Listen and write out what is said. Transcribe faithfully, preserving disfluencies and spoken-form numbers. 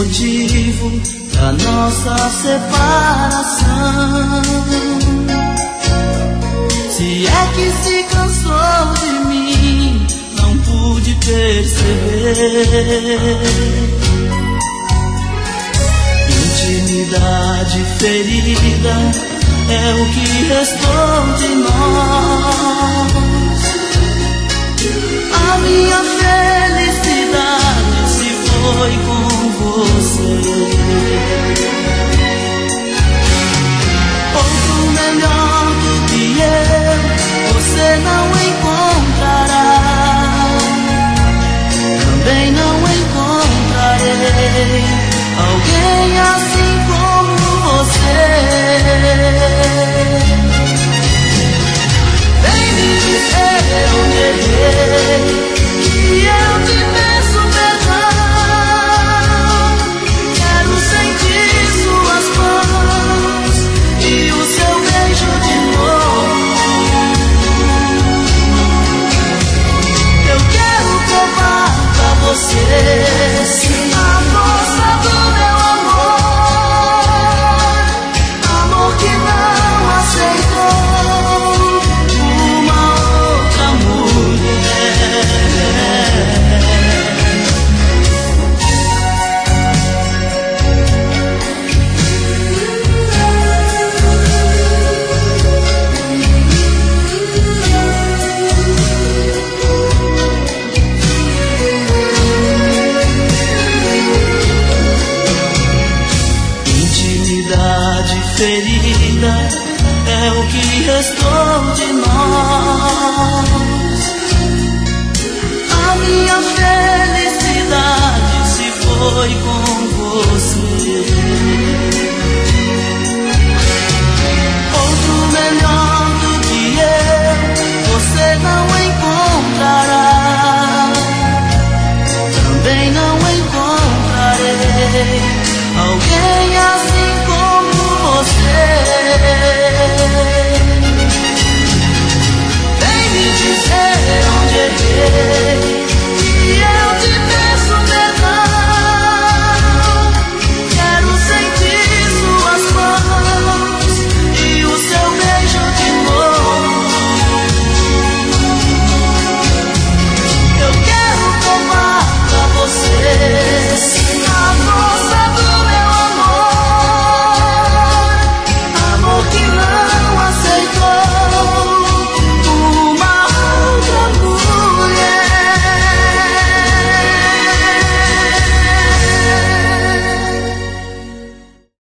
motivo da nossa separação. Se é que se cansou de mim, não pude perceber. Intimidade ferida é o que restou de nós. A minha felicidade se foi com você. Outro melhor do que eu você não encontrará. Também não encontrarei alguém assim.